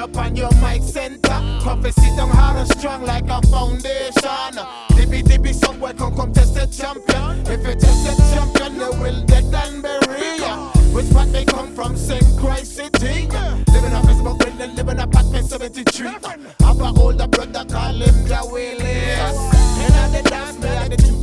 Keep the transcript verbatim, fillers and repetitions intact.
up on your mic center. Come fi sit down hard and strong like a foundation. Dibby dibby somewhere come come test the champion. If you test the champion, they will dead and bury ya. Which part they come from? Saint Christ City. Living on Facebook, living in apartment seventy-three. Have a older brother, call him Jawili.